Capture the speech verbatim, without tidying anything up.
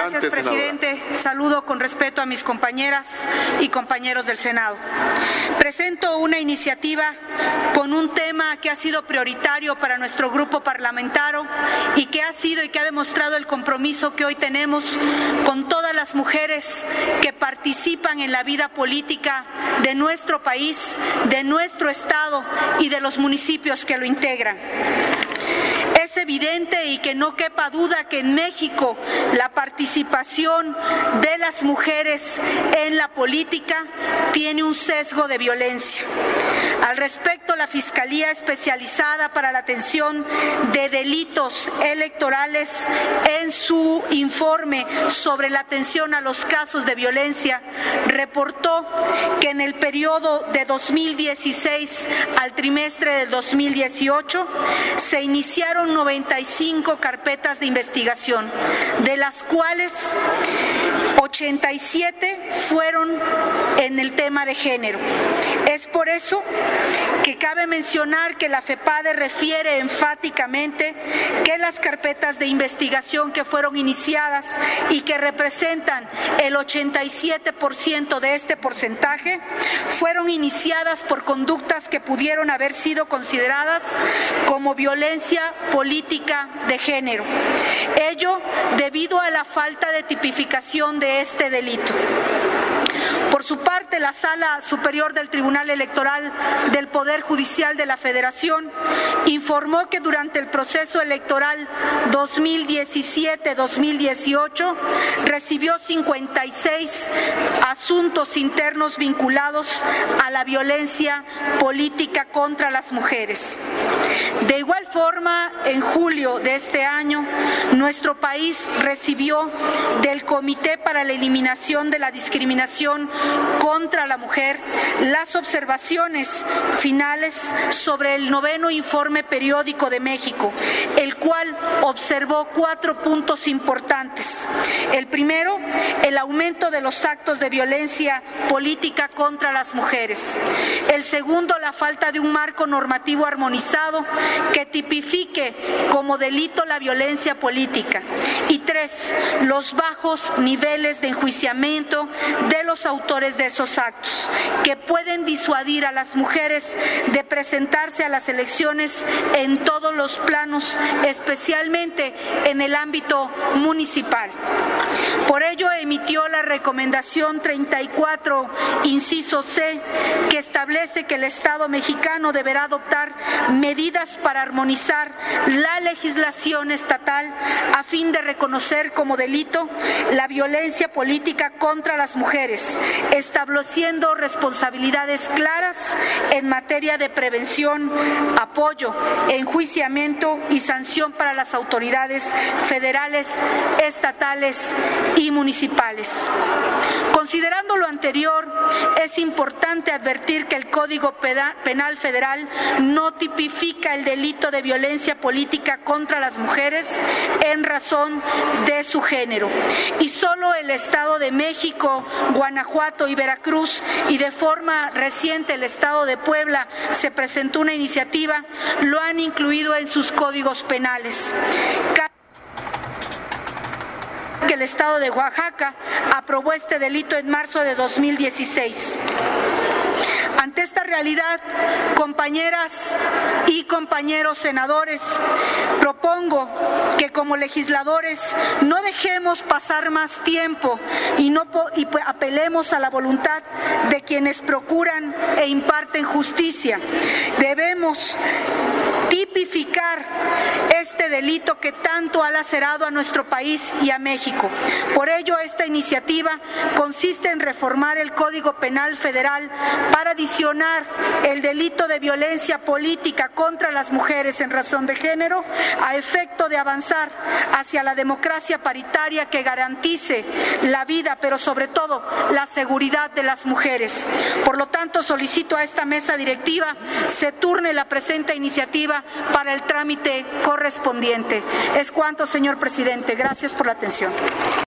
Adelante, Gracias, presidente. Senadora. Saludo con respeto a mis compañeras y compañeros del Senado. Presento una iniciativa con un tema que ha sido prioritario para nuestro grupo parlamentario y que ha sido y que ha demostrado el compromiso que hoy tenemos con todas las mujeres que participan en la vida política de nuestro país, de nuestro Estado y de los municipios que lo integran. Es evidente y que no quepa duda que en México la participación de las mujeres en la política tiene un sesgo de violencia. Al respecto, la Fiscalía Especializada para la Atención de Delitos Electorales, en su informe sobre la atención a los casos de violencia, reportó que en el periodo de dos mil dieciséis al trimestre del dos mil dieciocho se iniciaron noventa y cinco carpetas de investigación, de las cuales ochenta y siete fueron en el tema de género. Es por eso que cabe mencionar que la FEPADE refiere enfáticamente que las carpetas de investigación que fueron iniciadas y que representan el ochenta y siete por ciento de este porcentaje fueron iniciadas por conductas que pudieron haber sido consideradas como violencia política de género. Ello debido a la falta de tipificación de este delito. Por su parte, la Sala Superior del Tribunal Electoral del Poder Judicial de la Federación informó que durante el proceso electoral dos mil diecisiete dos mil dieciocho recibió cincuenta y seis asuntos internos vinculados a la violencia política contra las mujeres. De igual forma, en julio de este año, nuestro país recibió del Comité para la Eliminación de la Discriminación contra la Mujer las observaciones finales sobre el noveno informe periódico de México, el cual observó cuatro puntos importantes. El primero, el aumento de los actos de violencia política contra las mujeres. El segundo, la falta de un marco normativo armonizado que tipifique como delito la violencia política. Y tres, los bajos niveles de enjuiciamiento de los autores de esos actos, que pueden disuadir a las mujeres de presentarse a las elecciones en todos los planos, especialmente en el ámbito municipal. Por ello, emitió la recomendación treinta y cuatro, inciso C, que establece que el Estado mexicano deberá adoptar medidas para armonizar la legislación estatal a fin de reconocer como delito la violencia política contra las mujeres, estableciendo responsabilidades claras en materia de prevención, apoyo, enjuiciamiento y sanción para las autoridades federales, estatales y municipales. Considerando lo anterior, es importante advertir que el Código Penal Federal no tipifica el delito de violencia política contra las mujeres en razón de su género, y solo el Estado de México, Guanajuato y Veracruz, y de forma reciente el Estado de Puebla se presentó una iniciativa, lo han incluido en sus códigos penales. Que el Estado de Oaxaca aprobó este delito en marzo de dos mil dieciséis. Ante esta realidad, compañeras y compañeros senadores, propongo que como legisladores no dejemos pasar más tiempo y, no y apelemos a la voluntad de quienes procuran e imparten justicia. Debemos tipificar este delito que tanto ha lacerado a nuestro país y a México. Por ello, esta iniciativa consiste en reformar el Código Penal Federal para adicionar el delito de violencia política contra las mujeres en razón de género, a efecto de avanzar hacia la democracia paritaria que garantice la vida, pero sobre todo la seguridad de las mujeres. Por lo tanto, solicito a esta mesa directiva se turne la presente iniciativa para el trámite correspondiente. Es cuanto, señor presidente. Gracias por la atención.